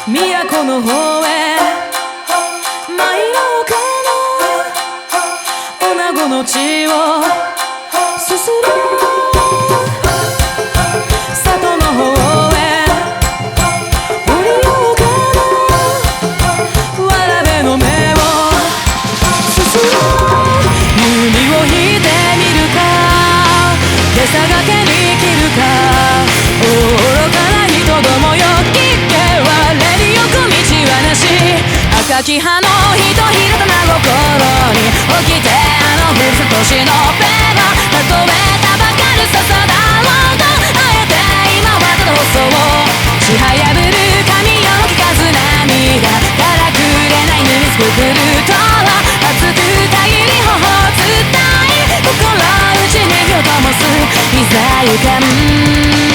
都の方へ参ろうかな。女子の血をすする里の方へ降りようかな。わらべの目をすする弓を引いてみるか、袈裟がけに生きるか。愚かな人どもよ、聞け我によく道はなし。赤き葉のひとひらと真心に起きてあのふるさとしのべが例えたばかる笹だろうと、あえて今はただ細をちはやぶる神よの聞かず涙からくれないぬみつくくるとは熱くたぎり頬を伝い、心打ちに火を灯すいざゆかん。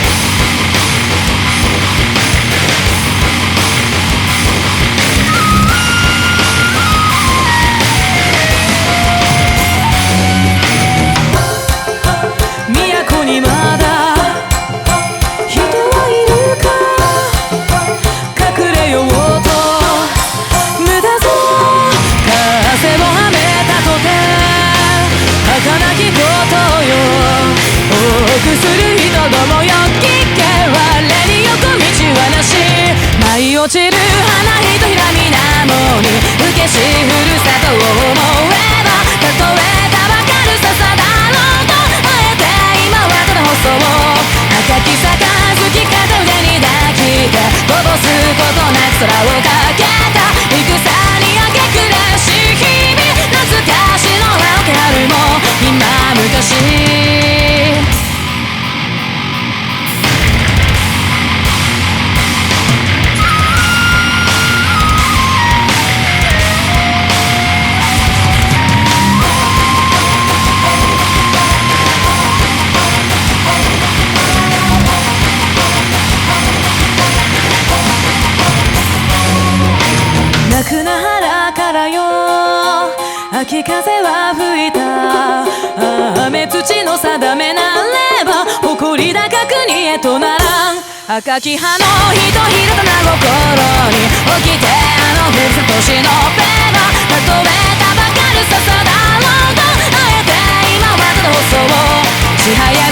まだ人はいるか、隠れようと無駄ぞ。風をはめたとて儚きことよ、多くする人どもよ、聞け我によく道はなし。舞い落ちる花ひとひら水面に受けしふるさとを思えば例えたばかる笹だろうと、あえてそう赤き杯片腕に抱きてこぼすことなく空をかけた戦に明け暮らし日々、懐かしの青き春も今昔。泣くな腹からよ、秋風は吹いた。雨土の定めなれば誇り高くにへとならん。赤き葉のひとひらと真心に起きてあのふるさとしのべが例えたばかる笹だろうと、あえて今はただ細をちはや